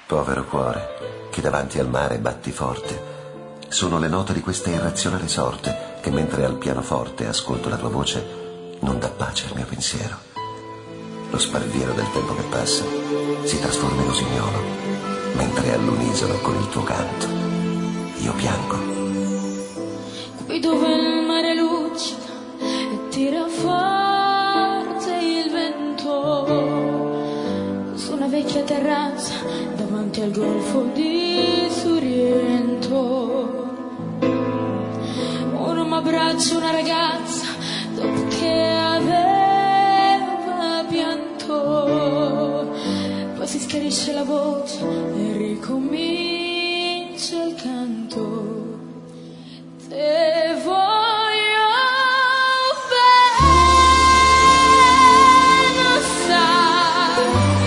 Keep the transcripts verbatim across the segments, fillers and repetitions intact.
Povero cuore, che davanti al mare batti forte. Sono le note di questa irrazionale sorte che mentre al pianoforte ascolto la tua voce non dà pace al mio pensiero. Lo sparviero del tempo che passa si trasforma in usignolo, mentre all'unisono con il tuo canto io piango. Qui dove il mare luccica e tira forte il vento, su una vecchia terrazza davanti al golfo di Sorrento, un uomo abbraccia una ragazza dopo che aveva pianto, poi si schiarisce la voce e ricomincia il canto. Te voglio bene, sai,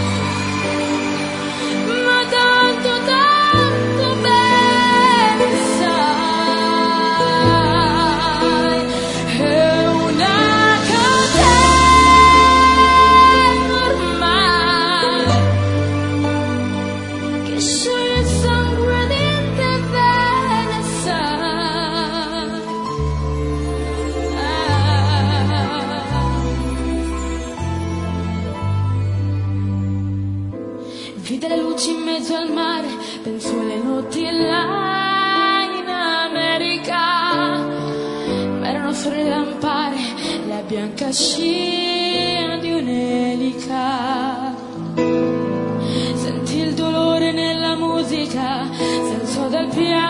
ma tanto, tanto bene, sai, è una catena ormai che sceglie il sangue di te bene, sai. Vide le luci in mezzo al mare, pensò alle notti là in America, ma erano solo le lampare, la bianca scia di un'elica. Sentì il dolore nella musica, si alzò dal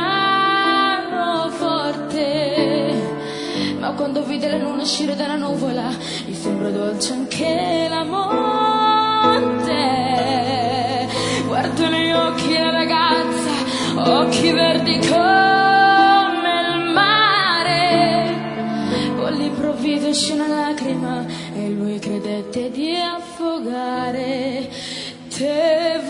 pianoforte, ma quando vide la luna uscire dalla nuvola, gli sembrò dolce anche la morte. Guardo negli occhi la ragazza, occhi verdi come il mare, poi all'improvviso uscì una lacrima e lui credette di affogare. Te